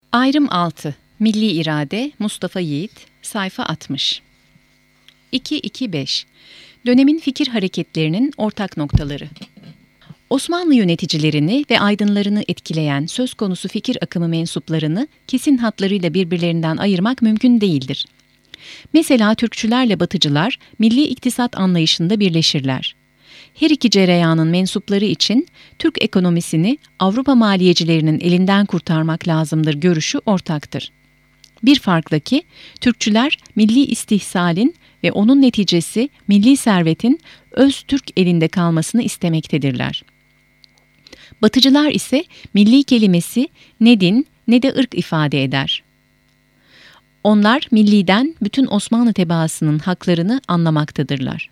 Ayrım 6. Milli İrade, Mustafa Yiğit, sayfa 60. 2-2-5. Dönemin fikir hareketlerinin ortak noktaları. Osmanlı yöneticilerini ve aydınlarını etkileyen söz konusu fikir akımı mensuplarını kesin hatlarıyla birbirlerinden ayırmak mümkün değildir. Mesela Türkçülerle Batıcılar milli iktisat anlayışında birleşirler. Her iki cereyanın mensupları için Türk ekonomisini Avrupa maliyecilerinin elinden kurtarmak lazımdır görüşü ortaktır. Bir farkla ki Türkçüler milli istihsalin ve onun neticesi milli servetin öz Türk elinde kalmasını istemektedirler. Batıcılar ise milli kelimesi ne din ne de ırk ifade eder. Onlar milliden bütün Osmanlı tebaasının haklarını anlamaktadırlar.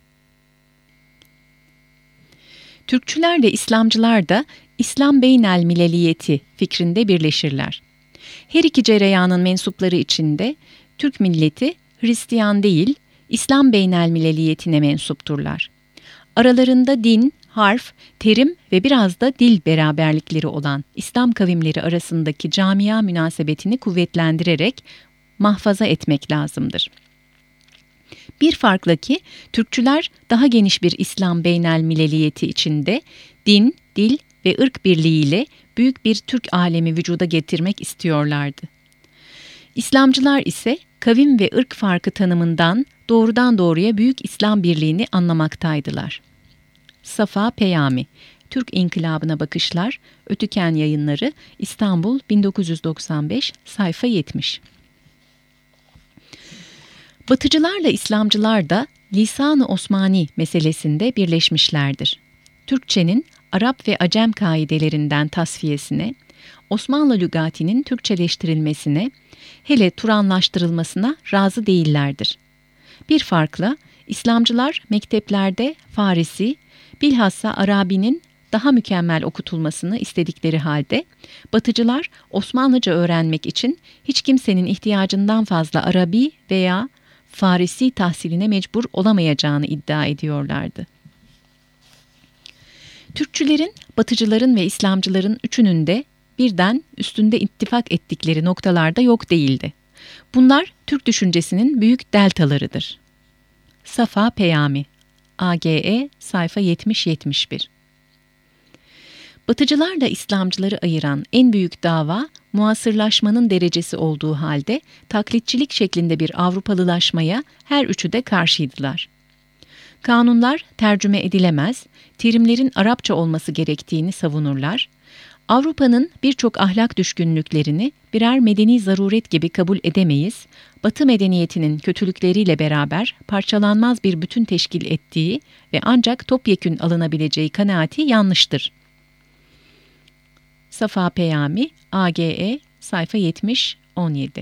Türkçülerle İslamcılar da İslam beynel mileliyeti fikrinde birleşirler. Her iki cereyanın mensupları içinde Türk milleti Hristiyan değil, İslam beynel mileliyetine mensupturlar. Aralarında din, harf, terim ve biraz da dil beraberlikleri olan İslam kavimleri arasındaki camia münasebetini kuvvetlendirerek mahfaza etmek lazımdır. Bir farkla ki Türkçüler daha geniş bir İslam beynel mileliyeti içinde din, dil ve ırk birliğiyle büyük bir Türk alemi vücuda getirmek istiyorlardı. İslamcılar ise kavim ve ırk farkı tanımından doğrudan doğruya büyük İslam birliğini anlamaktaydılar. Safa Peyami, Türk İnkılabına Bakışlar, Ötüken Yayınları, İstanbul 1995, sayfa 70. Batıcılarla İslamcılar da Lisan-ı Osmani meselesinde birleşmişlerdir. Türkçenin Arap ve Acem kaidelerinden tasfiyesine, Osmanlı lügatinin Türkçeleştirilmesine, hele Turanlaştırılmasına razı değillerdir. Bir farkla İslamcılar mekteplerde Farisi, bilhassa Arabi'nin daha mükemmel okutulmasını istedikleri halde, Batıcılar Osmanlıca öğrenmek için hiç kimsenin ihtiyacından fazla Arabi veya Farisi tahsiline mecbur olamayacağını iddia ediyorlardı. Türkçülerin, Batıcıların ve İslamcıların üçünün de birden üstünde ittifak ettikleri noktalarda yok değildi. Bunlar Türk düşüncesinin büyük deltalarıdır. Safa Peyami, AGE, sayfa 70-71. Batıcılarla İslamcıları ayıran en büyük dava, muasırlaşmanın derecesi olduğu halde taklitçilik şeklinde bir Avrupalılaşmaya her üçü de karşıydılar. Kanunlar tercüme edilemez, terimlerin Arapça olması gerektiğini savunurlar, Avrupa'nın birçok ahlak düşkünlüklerini birer medeni zaruret gibi kabul edemeyiz, Batı medeniyetinin kötülükleriyle beraber parçalanmaz bir bütün teşkil ettiği ve ancak topyekün alınabileceği kanaati yanlıştır. Safa Peyami, AGE, sayfa 70-17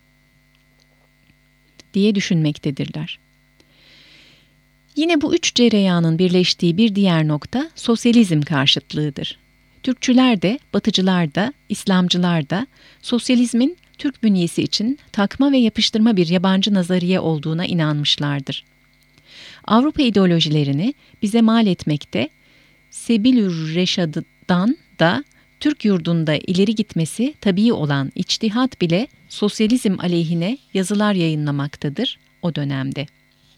diye düşünmektedirler. Yine bu üç cereyanın birleştiği bir diğer nokta sosyalizm karşıtlığıdır. Türkçüler de, Batıcılar da, İslamcılar da sosyalizmin Türk bünyesi için takma ve yapıştırma bir yabancı nazariye olduğuna inanmışlardır. Avrupa ideolojilerini bize mal etmekte, Sebilür Reşad'dan da Türk yurdunda ileri gitmesi tabii olan içtihat bile sosyalizm aleyhine yazılar yayınlamaktadır o dönemde.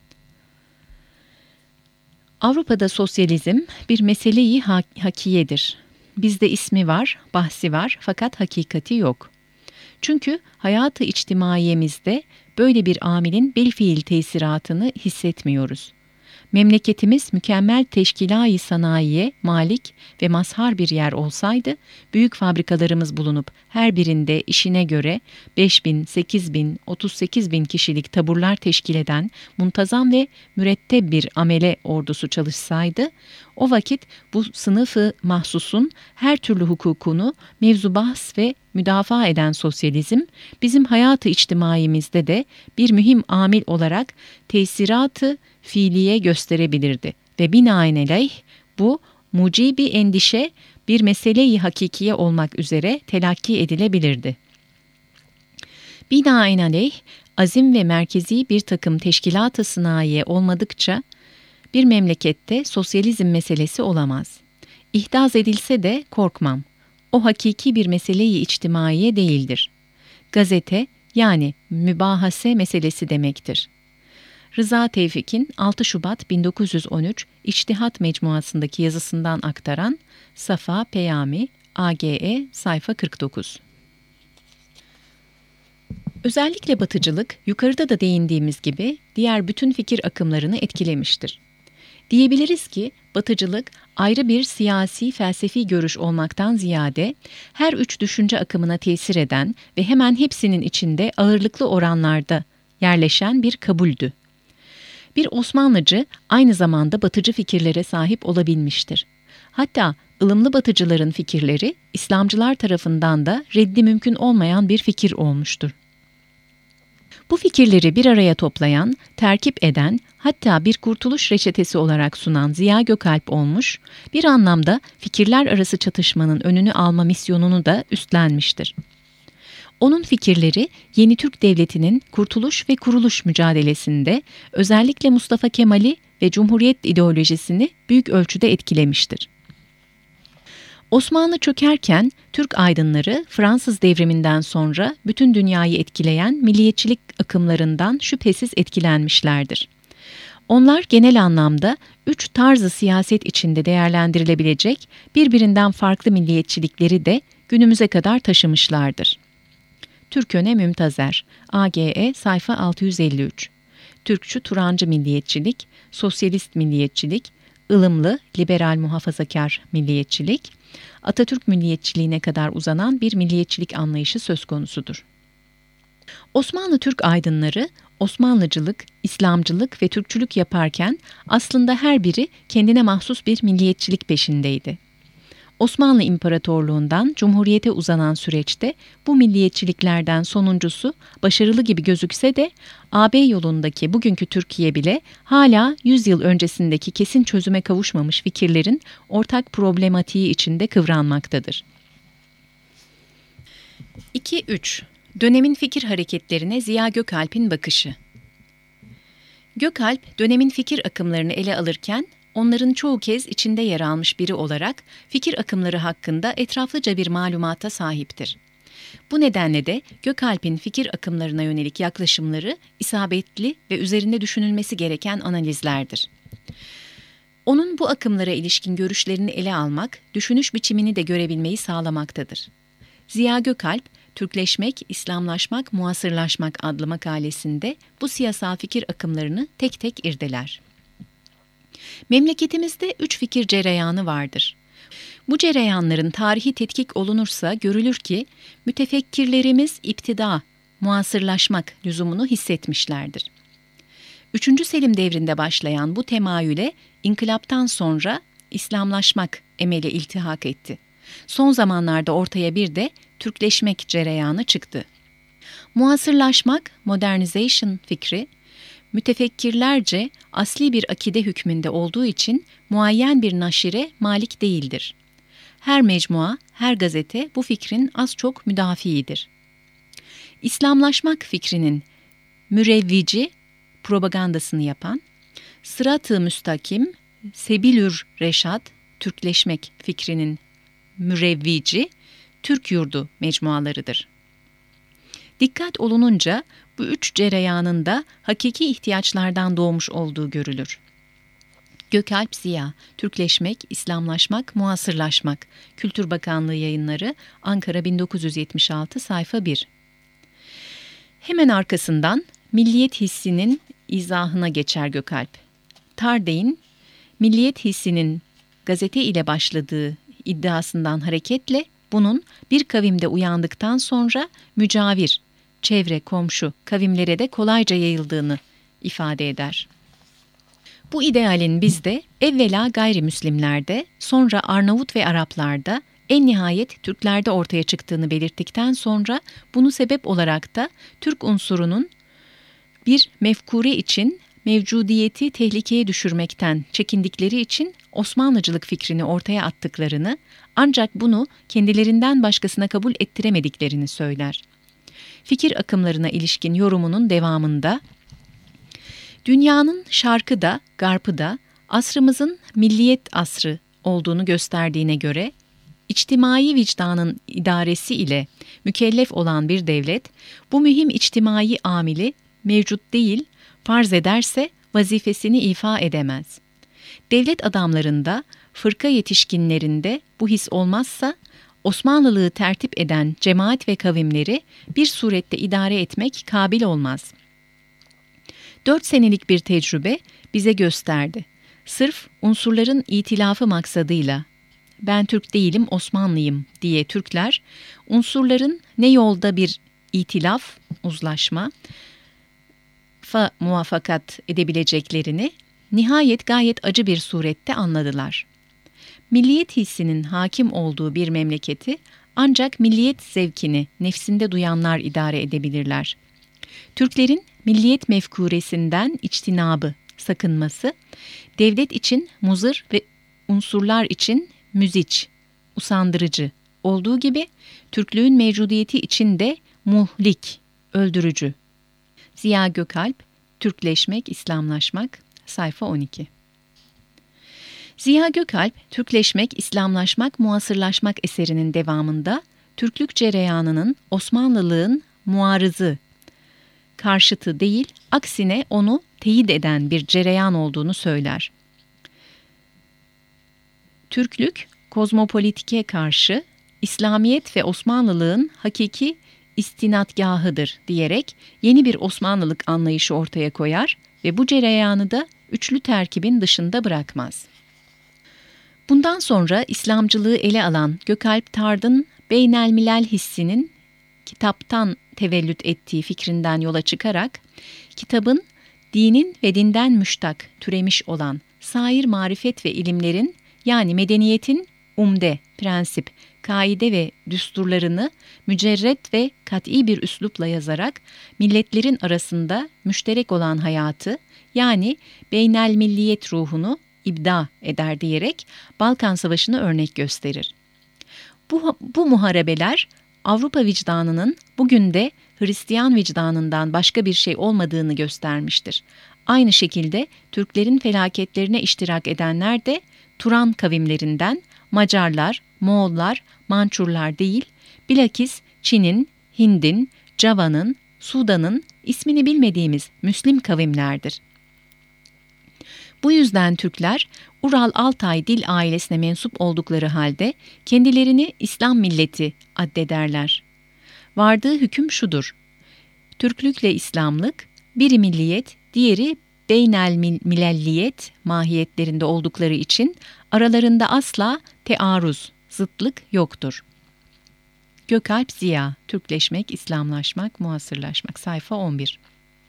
Avrupa'da sosyalizm bir mesele-i hakiyedir. Bizde ismi var, bahsi var fakat hakikati yok. Çünkü hayatı içtimaiyemizde böyle bir amilin bilfiil tesiratını hissetmiyoruz. Memleketimiz mükemmel teşkilâ-i sanayiye malik ve mazhar bir yer olsaydı, büyük fabrikalarımız bulunup her birinde işine göre 5.000, 8.000, 38.000 kişilik taburlar teşkil eden muntazam ve müretteb bir amele ordusu çalışsaydı, o vakit bu sınıfı mahsusun her türlü hukukunu mevzu bahs ve müdafaa eden sosyalizm, bizim hayatı içtimaimizde de bir mühim amil olarak tesiratı fiiliye gösterebilirdi ve binaenaleyh bu mucibi endişe bir mesele-i hakikiye olmak üzere telakki edilebilirdi. Binaenaleyh azim ve merkezi bir takım teşkilat-ı sınaiye olmadıkça bir memlekette sosyalizm meselesi olamaz. İhdaz edilse de korkmam. o hakiki bir mesele-i içtimaiye değildir. Gazete yani mübahase meselesi demektir. Rıza Tevfik'in 6 Şubat 1913 İçtihat Mecmuası'ndaki yazısından aktaran Safa Peyami, AGE, sayfa 49. Özellikle batıcılık, yukarıda da değindiğimiz gibi diğer bütün fikir akımlarını etkilemiştir. Diyebiliriz ki batıcılık ayrı bir siyasi felsefi görüş olmaktan ziyade her üç düşünce akımına tesir eden ve hemen hepsinin içinde ağırlıklı oranlarda yerleşen bir kabuldü. Bir Osmanlıcı aynı zamanda batıcı fikirlere sahip olabilmiştir. Hatta ılımlı batıcıların fikirleri İslamcılar tarafından da reddi mümkün olmayan bir fikir olmuştur. Bu fikirleri bir araya toplayan, terkip eden, hatta bir kurtuluş reçetesi olarak sunan Ziya Gökalp olmuş, bir anlamda fikirler arası çatışmanın önünü alma misyonunu da üstlenmiştir. Onun fikirleri yeni Türk Devleti'nin kurtuluş ve kuruluş mücadelesinde özellikle Mustafa Kemal'i ve Cumhuriyet ideolojisini büyük ölçüde etkilemiştir. Osmanlı çökerken Türk aydınları Fransız devriminden sonra bütün dünyayı etkileyen milliyetçilik akımlarından şüphesiz etkilenmişlerdir. Onlar genel anlamda üç tarzı siyaset içinde değerlendirilebilecek birbirinden farklı milliyetçilikleri de günümüze kadar taşımışlardır. Türköne Mümtazer, AGE, sayfa 653. Türkçü Turancı milliyetçilik, sosyalist milliyetçilik, ılımlı, liberal muhafazakar milliyetçilik, Atatürk milliyetçiliğine kadar uzanan bir milliyetçilik anlayışı söz konusudur. Osmanlı Türk aydınları Osmanlıcılık, İslamcılık ve Türkçülük yaparken aslında her biri kendine mahsus bir milliyetçilik peşindeydi. Osmanlı İmparatorluğundan Cumhuriyete uzanan süreçte bu milliyetçiliklerden sonuncusu başarılı gibi gözükse de AB yolundaki bugünkü Türkiye bile hala 100 yıl öncesindeki kesin çözüme kavuşmamış fikirlerin ortak problematiği içinde kıvranmaktadır. 2-3. Dönemin fikir hareketlerine Ziya Gökalp'in bakışı. Gökalp, dönemin fikir akımlarını ele alırken onların çoğu kez içinde yer almış biri olarak fikir akımları hakkında etraflıca bir malumata sahiptir. Bu nedenle de Gökalp'in fikir akımlarına yönelik yaklaşımları isabetli ve üzerinde düşünülmesi gereken analizlerdir. Onun bu akımlara ilişkin görüşlerini ele almak, düşünüş biçimini de görebilmeyi sağlamaktadır. Ziya Gökalp, Türkleşmek, İslamlaşmak, Muasırlaşmak adlı makalesinde bu siyasal fikir akımlarını tek tek irdeler. Memleketimizde 3 fikir cereyanı vardır. Bu cereyanların tarihi tetkik olunursa görülür ki mütefekkirlerimiz iptida, muasırlaşmak lüzumunu hissetmişlerdir. 3. Selim devrinde başlayan bu temayüle inkılaptan sonra İslamlaşmak emeli iltihak etti. Son zamanlarda ortaya bir de Türkleşmek cereyanı çıktı. Muasırlaşmak, modernization fikri, mütefekkirlerce asli bir akide hükmünde olduğu için muayyen bir naşire malik değildir. Her mecmua, her gazete bu fikrin az çok müdafiidir. İslamlaşmak fikrinin mürevvici, propagandasını yapan, Sırat-ı Müstakim, Sebilür Reşad, Türkleşmek fikrinin mürevvici, Türk Yurdu mecmualarıdır. Dikkat olununca bu üç cereyanın da hakiki ihtiyaçlardan doğmuş olduğu görülür. Gökalp Ziya, Türkleşmek, İslamlaşmak, Muasırlaşmak, Kültür Bakanlığı Yayınları, Ankara 1976, sayfa 1. Hemen arkasından milliyet hissinin izahına geçer Gökalp. Tardeyn, milliyet hissinin gazete ile başladığı iddiasından hareketle bunun bir kavimde uyandıktan sonra mücavir, çevre, komşu kavimlere de kolayca yayıldığını ifade eder. Bu idealin bizde evvela gayrimüslimlerde, sonra Arnavut ve Araplarda, en nihayet Türklerde ortaya çıktığını belirttikten sonra bunu sebep olarak da Türk unsurunun bir mefkure için mevcudiyeti tehlikeye düşürmekten çekindikleri için Osmanlıcılık fikrini ortaya attıklarını, ancak bunu kendilerinden başkasına kabul ettiremediklerini söyler. Fikir akımlarına ilişkin yorumunun devamında, dünyanın şarkı da, garpı da asrımızın milliyet asrı olduğunu gösterdiğine göre, içtimai vicdanın idaresi ile mükellef olan bir devlet, bu mühim içtimai amili mevcut değil, farz ederse vazifesini ifa edemez. Devlet adamlarında, fırka yetişkinlerinde bu his olmazsa, Osmanlılığı tertip eden cemaat ve kavimleri bir surette idare etmek kabil olmaz. 4 senelik bir tecrübe bize gösterdi. Sırf unsurların itilafı maksadıyla, ben Türk değilim Osmanlıyım diye Türkler, unsurların ne yolda bir itilaf, uzlaşma, muvaffakat edebileceklerini nihayet gayet acı bir surette anladılar. Milliyet hissinin hakim olduğu bir memleketi ancak milliyet zevkini nefsinde duyanlar idare edebilirler. Türklerin milliyet mefkuresinden içtinabı, sakınması, devlet için muzır ve unsurlar için müziç, usandırıcı olduğu gibi Türklüğün mevcudiyeti için de muhlik, öldürücü. Ziya Gökalp, Türkleşmek, İslamlaşmak, sayfa 12. Ziya Gökalp, Türkleşmek, İslamlaşmak, Muasırlaşmak eserinin devamında Türklük cereyanının Osmanlılığın muarızı, karşıtı değil, aksine onu teyit eden bir cereyan olduğunu söyler. Türklük, kozmopolitike karşı İslamiyet ve Osmanlılığın hakiki istinadgahıdır diyerek yeni bir Osmanlılık anlayışı ortaya koyar ve bu cereyanı da üçlü terkibin dışında bırakmaz. Bundan sonra İslamcılığı ele alan Gökalp Tard'ın beynelmilel hissinin kitaptan tevellüt ettiği fikrinden yola çıkarak, kitabın dinin ve dinden müştak, türemiş olan sair marifet ve ilimlerin yani medeniyetin umde, prensip, kaide ve düsturlarını mücerret ve kat'i bir üslupla yazarak milletlerin arasında müşterek olan hayatı yani beynelmilliyet ruhunu ibda eder diyerek Balkan Savaşı'nı örnek gösterir. Bu muharebeler Avrupa vicdanının bugün de Hristiyan vicdanından başka bir şey olmadığını göstermiştir. Aynı şekilde Türklerin felaketlerine iştirak edenler de Turan kavimlerinden Macarlar, Moğollar, Mançurlar değil, bilakis Çin'in, Hind'in, Java'nın, Sudan'ın ismini bilmediğimiz Müslim kavimlerdir. Bu yüzden Türkler Ural-Altay dil ailesine mensup oldukları halde kendilerini İslam milleti addederler. Vardığı hüküm şudur: Türklükle İslamlık, biri milliyet, diğeri beynelmilelliyet mahiyetlerinde oldukları için aralarında asla tearruz, zıtlık yoktur. Gökalp Ziya, Türkleşmek, İslamlaşmak, Muasırlaşmak, sayfa 11.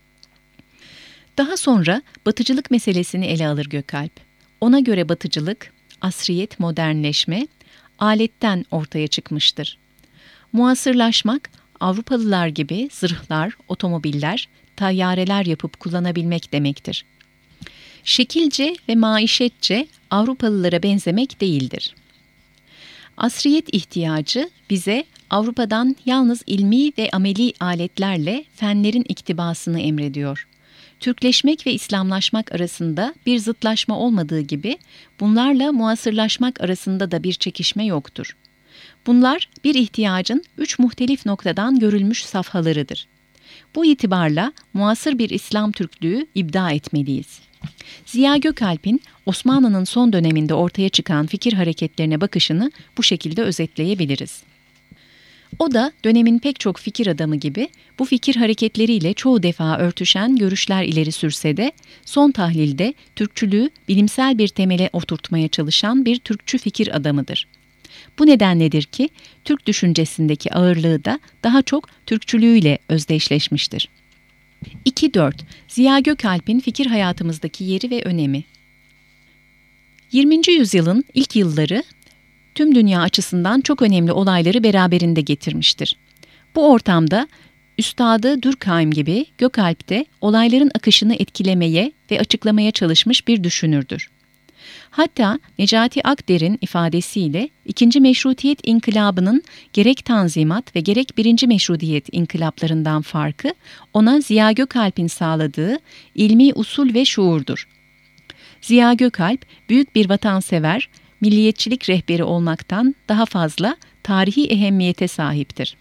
Daha sonra batıcılık meselesini ele alır Gökalp. Ona göre batıcılık, asriyet, modernleşme, aletten ortaya çıkmıştır. Muasırlaşmak, Avrupalılar gibi zırhlar, otomobiller, tayyareler yapıp kullanabilmek demektir. Şekilce ve maişetçe Avrupalılara benzemek değildir. Asriyet ihtiyacı bize Avrupa'dan yalnız ilmi ve ameli aletlerle fenlerin iktibasını emrediyor. Türkleşmek ve İslamlaşmak arasında bir zıtlaşma olmadığı gibi bunlarla muasırlaşmak arasında da bir çekişme yoktur. Bunlar bir ihtiyacın 3 muhtelif noktadan görülmüş safhalarıdır. Bu itibarla muasır bir İslam Türklüğü ibda etmeliyiz. Ziya Gökalp'in Osmanlı'nın son döneminde ortaya çıkan fikir hareketlerine bakışını bu şekilde özetleyebiliriz. O da dönemin pek çok fikir adamı gibi bu fikir hareketleriyle çoğu defa örtüşen görüşler ileri sürse de son tahlilde Türkçülüğü bilimsel bir temele oturtmaya çalışan bir Türkçü fikir adamıdır. Bu nedenledir ki Türk düşüncesindeki ağırlığı da daha çok Türkçülüğüyle özdeşleşmiştir. 2-4. Ziya Gökalp'in fikir hayatımızdaki yeri ve önemi. 20. yüzyılın ilk yılları tüm dünya açısından çok önemli olayları beraberinde getirmiştir. Bu ortamda Üstadı Durkheim gibi Gökalp de olayların akışını etkilemeye ve açıklamaya çalışmış bir düşünürdür. Hatta Necati Akder'in ifadesiyle 2. Meşrutiyet İnkılabı'nın gerek Tanzimat ve gerek 1. Meşrutiyet inkılaplarından farkı ona Ziya Gökalp'in sağladığı ilmi usul ve şuurdur. Ziya Gökalp büyük bir vatansever, milliyetçilik rehberi olmaktan daha fazla tarihi ehemmiyete sahiptir.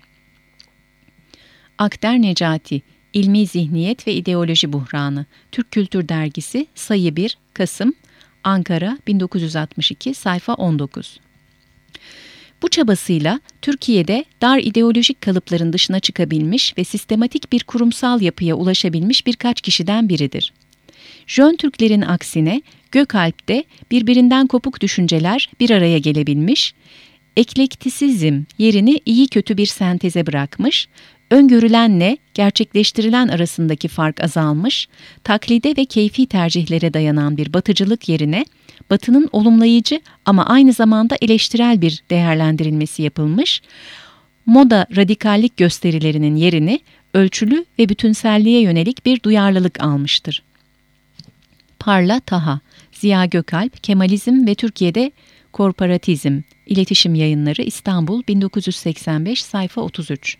Akder Necati, İlmi Zihniyet ve İdeoloji Buhranı, Türk Kültür Dergisi, Sayı 1, Kasım, Ankara 1962, sayfa 19. Bu çabasıyla Türkiye'de dar ideolojik kalıpların dışına çıkabilmiş ve sistematik bir kurumsal yapıya ulaşabilmiş birkaç kişiden biridir. Jön Türklerin aksine Gökalp'te birbirinden kopuk düşünceler bir araya gelebilmiş, eklektisizm yerini iyi kötü bir senteze bırakmış, öngörülenle gerçekleştirilen arasındaki fark azalmış, taklide ve keyfi tercihlere dayanan bir batıcılık yerine Batı'nın olumlayıcı ama aynı zamanda eleştirel bir değerlendirilmesi yapılmış, moda radikallik gösterilerinin yerini ölçülü ve bütünselliğe yönelik bir duyarlılık almıştır. Parla Taha, Ziya Gökalp, Kemalizm ve Türkiye'de Korporatizm, İletişim Yayınları, İstanbul 1985, sayfa 33.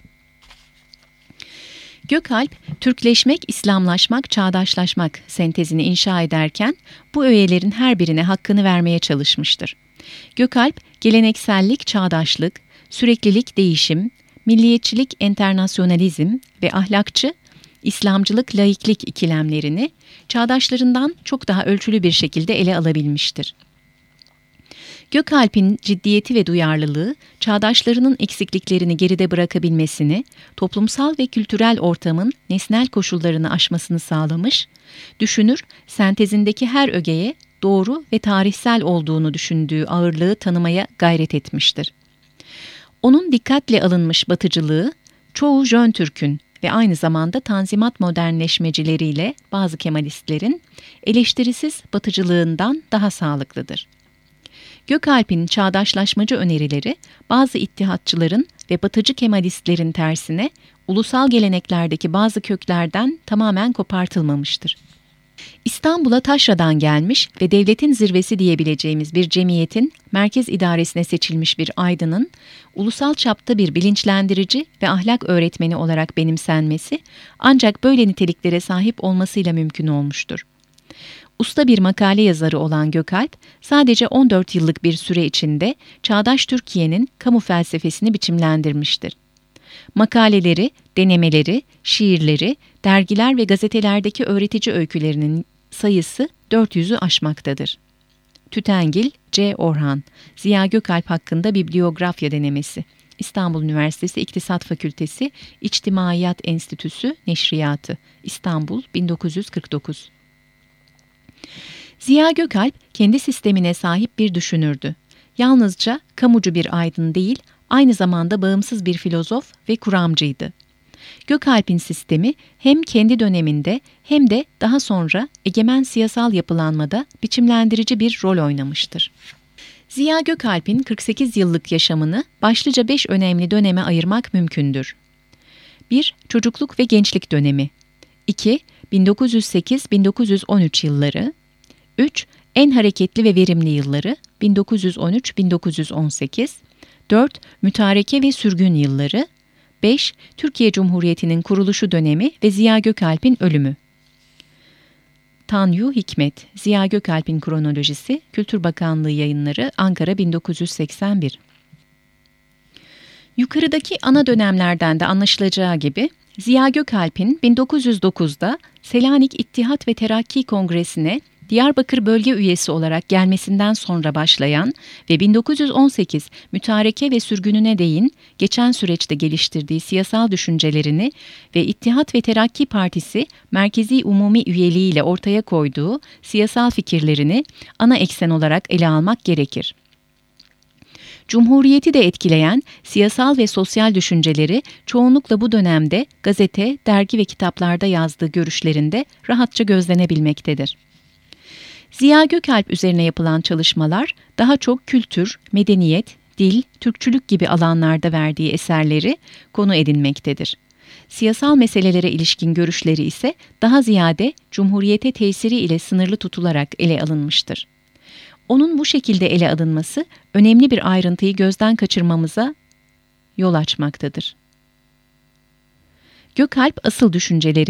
Gökalp, Türkleşmek, İslamlaşmak, çağdaşlaşmak sentezini inşa ederken bu öğelerin her birine hakkını vermeye çalışmıştır. Gökalp, geleneksellik, çağdaşlık, süreklilik, değişim, milliyetçilik, enternasyonalizm ve ahlakçı, İslamcılık, laiklik ikilemlerini çağdaşlarından çok daha ölçülü bir şekilde ele alabilmiştir. Gökalp'in ciddiyeti ve duyarlılığı, çağdaşlarının eksikliklerini geride bırakabilmesini, toplumsal ve kültürel ortamın nesnel koşullarını aşmasını sağlamış, düşünür, sentezindeki her ögeye doğru ve tarihsel olduğunu düşündüğü ağırlığı tanımaya gayret etmiştir. Onun dikkatle alınmış batıcılığı, çoğu Jön Türk'ün ve aynı zamanda Tanzimat modernleşmecileriyle bazı Kemalistlerin eleştirisiz batıcılığından daha sağlıklıdır. Gökalp'in çağdaşlaşmacı önerileri bazı ittihatçıların ve batıcı Kemalistlerin tersine ulusal geleneklerdeki bazı köklerden tamamen kopartılmamıştır. İstanbul'a taşradan gelmiş ve devletin zirvesi diyebileceğimiz bir cemiyetin merkez idaresine seçilmiş bir aydının ulusal çapta bir bilinçlendirici ve ahlak öğretmeni olarak benimsenmesi ancak böyle niteliklere sahip olmasıyla mümkün olmuştur. Usta bir makale yazarı olan Gökalp, sadece 14 yıllık bir süre içinde çağdaş Türkiye'nin kamu felsefesini biçimlendirmiştir. Makaleleri, denemeleri, şiirleri, dergiler ve gazetelerdeki öğretici öykülerinin sayısı 400'ü aşmaktadır. Tütengil, C. Orhan, Ziya Gökalp hakkında bibliografya denemesi. İstanbul Üniversitesi İktisat Fakültesi, İçtimaiyat Enstitüsü, Neşriyatı, İstanbul 1949. Ziya Gökalp kendi sistemine sahip bir düşünürdü. Yalnızca kamucu bir aydın değil, aynı zamanda bağımsız bir filozof ve kuramcıydı. Gökalp'in sistemi hem kendi döneminde hem de daha sonra egemen siyasal yapılanmada biçimlendirici bir rol oynamıştır. Ziya Gökalp'in 48 yıllık yaşamını başlıca 5 önemli döneme ayırmak mümkündür. 1. Çocukluk ve gençlik dönemi. 2. 1908-1913 yılları. 3. En hareketli ve verimli yılları 1913-1918. 4. Mütareke ve sürgün yılları. 5. Türkiye Cumhuriyeti'nin kuruluşu dönemi ve Ziya Gökalp'in ölümü. Tanyu Hikmet, Ziya Gökalp'in kronolojisi, Kültür Bakanlığı Yayınları, Ankara 1981. Yukarıdaki ana dönemlerden de anlaşılacağı gibi, Ziya Gökalp'in 1909'da Selanik İttihat ve Terakki Kongresi'ne Diyarbakır bölge üyesi olarak gelmesinden sonra başlayan ve 1918 mütareke ve sürgününe değin geçen süreçte geliştirdiği siyasal düşüncelerini ve İttihat ve Terakki Partisi merkezi umumi üyeliğiyle ortaya koyduğu siyasal fikirlerini ana eksen olarak ele almak gerekir. Cumhuriyeti de etkileyen siyasal ve sosyal düşünceleri çoğunlukla bu dönemde gazete, dergi ve kitaplarda yazdığı görüşlerinde rahatça gözlenebilmektedir. Ziya Gökalp üzerine yapılan çalışmalar daha çok kültür, medeniyet, dil, Türkçülük gibi alanlarda verdiği eserleri konu edinmektedir. Siyasal meselelere ilişkin görüşleri ise daha ziyade Cumhuriyete tesiri ile sınırlı tutularak ele alınmıştır. Onun bu şekilde ele alınması önemli bir ayrıntıyı gözden kaçırmamıza yol açmaktadır. Gökalp asıl düşüncelerini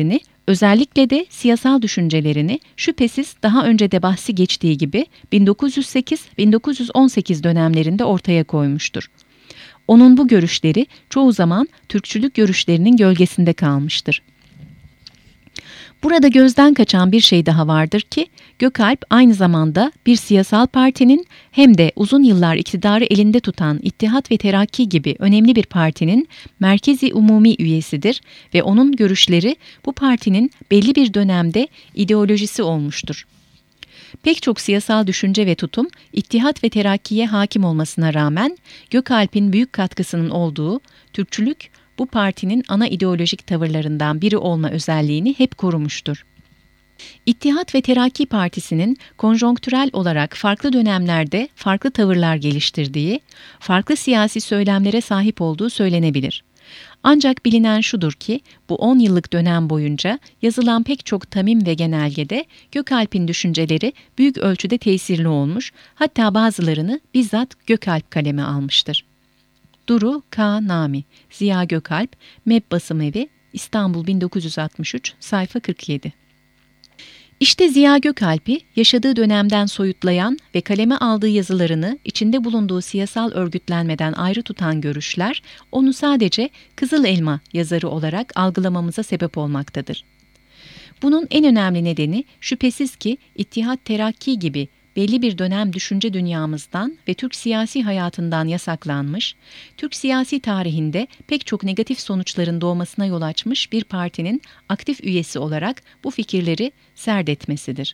Özellikle de siyasal düşüncelerini şüphesiz daha önce de bahsi geçtiği gibi 1908-1918 dönemlerinde ortaya koymuştur. Onun bu görüşleri çoğu zaman Türkçülük görüşlerinin gölgesinde kalmıştır. Burada gözden kaçan bir şey daha vardır ki, Gökalp aynı zamanda bir siyasal partinin hem de uzun yıllar iktidarı elinde tutan İttihat ve Terakki gibi önemli bir partinin merkezi umumi üyesidir ve onun görüşleri bu partinin belli bir dönemde ideolojisi olmuştur. Pek çok siyasal düşünce ve tutum İttihat ve Terakki'ye hakim olmasına rağmen Gökalp'in büyük katkısının olduğu Türkçülük, bu partinin ana ideolojik tavırlarından biri olma özelliğini hep korumuştur. İttihat ve Terakki Partisi'nin konjonktürel olarak farklı dönemlerde farklı tavırlar geliştirdiği, farklı siyasi söylemlere sahip olduğu söylenebilir. Ancak bilinen şudur ki, bu 10 yıllık dönem boyunca yazılan pek çok tamim ve genelgede Gökalp'in düşünceleri büyük ölçüde tesirli olmuş, hatta bazılarını bizzat Gökalp kaleme almıştır. Duru K. Nami, Ziya Gökalp, MEB Basım Evi, İstanbul 1963, sayfa 47. İşte Ziya Gökalp'i yaşadığı dönemden soyutlayan ve kaleme aldığı yazılarını içinde bulunduğu siyasal örgütlenmeden ayrı tutan görüşler, onu sadece Kızıl Elma yazarı olarak algılamamıza sebep olmaktadır. Bunun en önemli nedeni şüphesiz ki İttihat Terakki gibi belli bir dönem düşünce dünyamızdan ve Türk siyasi hayatından yasaklanmış, Türk siyasi tarihinde pek çok negatif sonuçların doğmasına yol açmış bir partinin aktif üyesi olarak bu fikirleri serdetmesidir.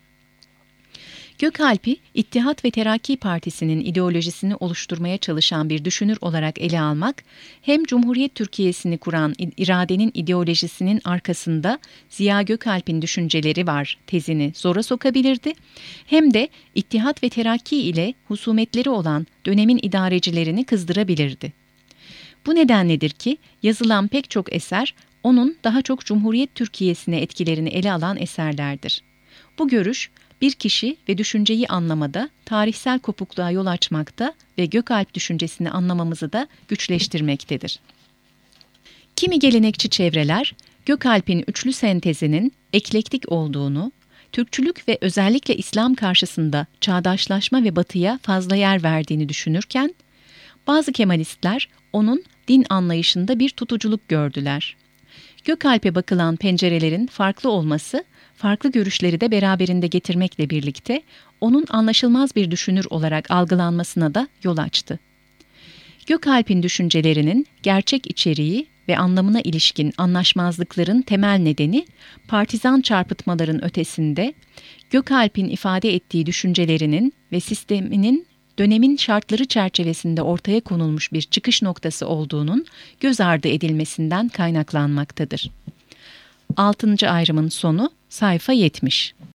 Gökalp'i İttihat ve Terakki Partisi'nin ideolojisini oluşturmaya çalışan bir düşünür olarak ele almak, hem Cumhuriyet Türkiye'sini kuran iradenin ideolojisinin arkasında Ziya Gökalp'in düşünceleri var tezini zora sokabilirdi, hem de İttihat ve Terakki ile husumetleri olan dönemin idarecilerini kızdırabilirdi. Bu nedenledir ki yazılan pek çok eser, onun daha çok Cumhuriyet Türkiye'sine etkilerini ele alan eserlerdir. Bu görüş, bir kişi ve düşünceyi anlamada tarihsel kopukluğa yol açmakta ve Gökalp düşüncesini anlamamızı da güçleştirmektedir. Kimi gelenekçi çevreler, Gökalp'in üçlü sentezinin eklektik olduğunu, Türkçülük ve özellikle İslam karşısında çağdaşlaşma ve batıya fazla yer verdiğini düşünürken, bazı Kemalistler onun din anlayışında bir tutuculuk gördüler. Gökalp'e bakılan pencerelerin farklı olması, farklı görüşleri de beraberinde getirmekle birlikte onun anlaşılmaz bir düşünür olarak algılanmasına da yol açtı. Gökalp'in düşüncelerinin gerçek içeriği ve anlamına ilişkin anlaşmazlıkların temel nedeni partizan çarpıtmaların ötesinde Gökalp'in ifade ettiği düşüncelerinin ve sisteminin dönemin şartları çerçevesinde ortaya konulmuş bir çıkış noktası olduğunun göz ardı edilmesinden kaynaklanmaktadır. 6. ayrımın sonu sayfa 70.